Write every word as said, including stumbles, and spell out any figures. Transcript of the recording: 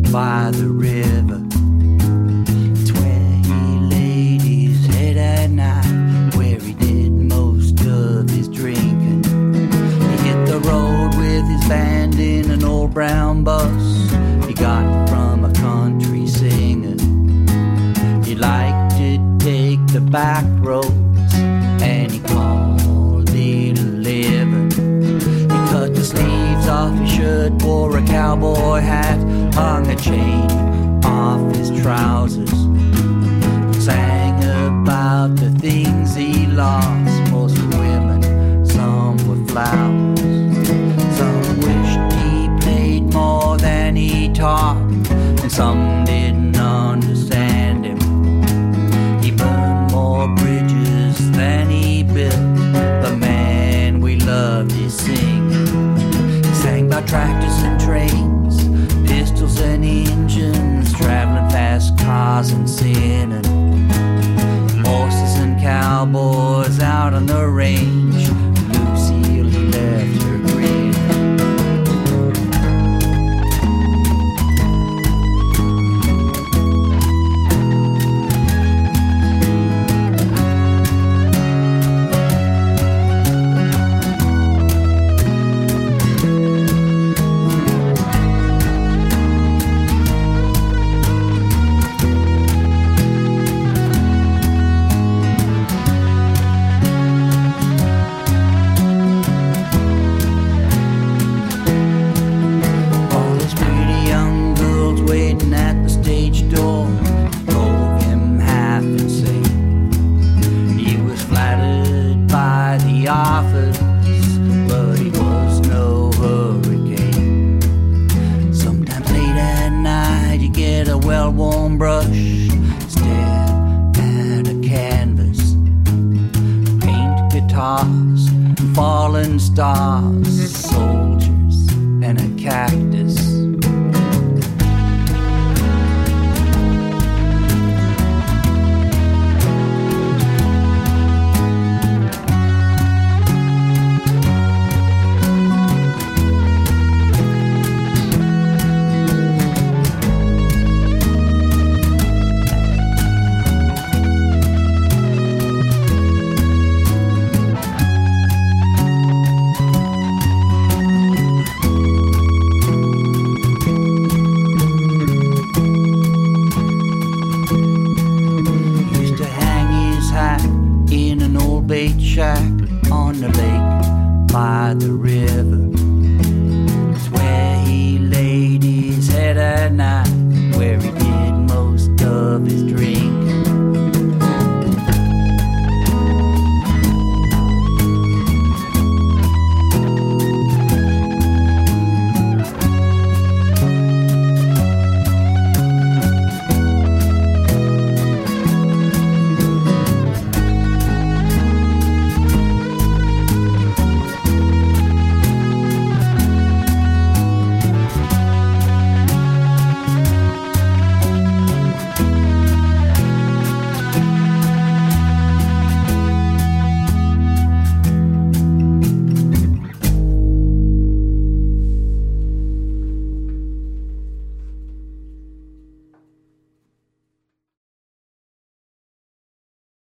by the river. It's where he laid his head at night, where he did most of his drinking. He hit the road with his band in an old brown bus he got from a country singer. He liked to take the back roads, and he called it a living. He cut the sleeves off his shirt, wore a cowboy hat, hung a chain off his trousers, sang about the things he lost. Most were women, some were flowers. Some wished he played more than he taught, and some didn't understand him. He burned more bridges than he built. The man we loved is singing. He sang about tractors and trains, pistols and engines, traveling fast cars and sinning. Horses and cowboys out on the range. Lucille, he left her grinning. Fallen stars, soldiers, and a cactus. Bait shack on the lake by the river.